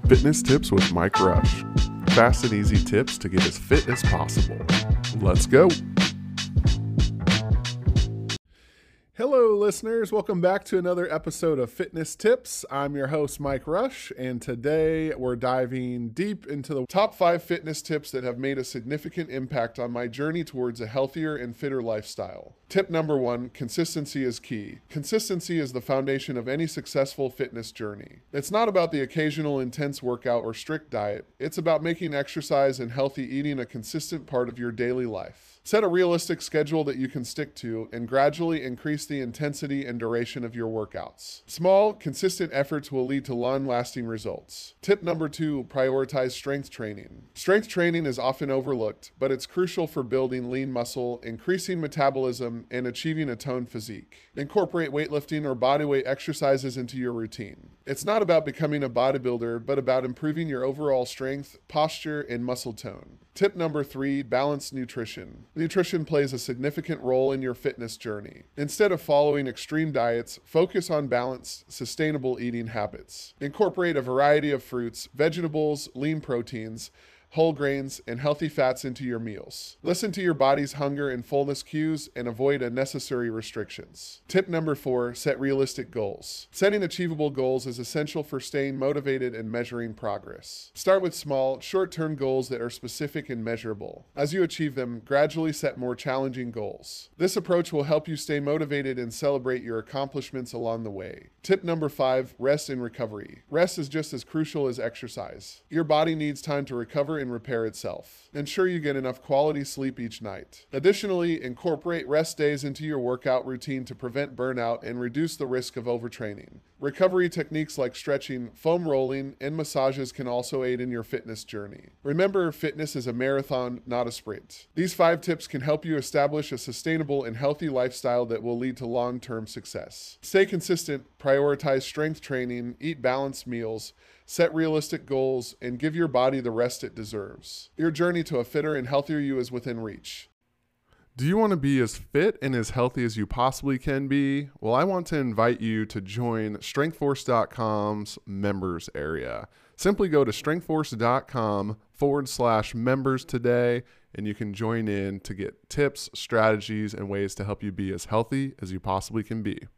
Fitness Tips with Mike Rush. Fast and easy tips to get as fit as possible. Let's go. Hello, listeners. Welcome back to another episode of Fitness Tips. I'm your host, Mike Rush, and today we're diving deep into the top 5 fitness tips that have made a significant impact on my journey towards a healthier and fitter lifestyle. Tip number 1, consistency is key. Consistency is the foundation of any successful fitness journey. It's not about the occasional intense workout or strict diet. It's about making exercise and healthy eating a consistent part of your daily life. Set a realistic schedule that you can stick to and gradually increase the intensity and duration of your workouts. Small, consistent efforts will lead to long-lasting results. Tip number 2, prioritize strength training. Strength training is often overlooked, but it's crucial for building lean muscle, increasing metabolism, and achieving a toned physique. Incorporate weightlifting or bodyweight exercises into your routine. It's not about becoming a bodybuilder, but about improving your overall strength, posture, and muscle tone. Tip number 3, balanced nutrition. Nutrition plays a significant role in your fitness journey. Instead of following extreme diets, focus on balanced, sustainable eating habits. Incorporate a variety of fruits, vegetables, lean proteins, whole grains, and healthy fats into your meals. Listen to your body's hunger and fullness cues and avoid unnecessary restrictions. Tip number 4, set realistic goals. Setting achievable goals is essential for staying motivated and measuring progress. Start with small, short-term goals that are specific and measurable. As you achieve them, gradually set more challenging goals. This approach will help you stay motivated and celebrate your accomplishments along the way. Tip number 5, rest and recovery. Rest is just as crucial as exercise. Your body needs time to recover and repair itself. Ensure you get enough quality sleep each night. Additionally, incorporate rest days into your workout routine to prevent burnout and reduce the risk of overtraining. Recovery techniques like stretching, foam rolling, and massages can also aid in your fitness journey. Remember, fitness is a marathon, not a sprint. These 5 tips can help you establish a sustainable and healthy lifestyle that will lead to long-term success. Stay consistent, prioritize strength training, eat balanced meals, set realistic goals, and give your body the rest it deserves. Your journey to a fitter and healthier you is within reach. Do you want to be as fit and as healthy as you possibly can be? Well, I want to invite you to join StrengthForce.com's members area. Simply go to StrengthForce.com/members today, and you can join in to get tips, strategies, and ways to help you be as healthy as you possibly can be.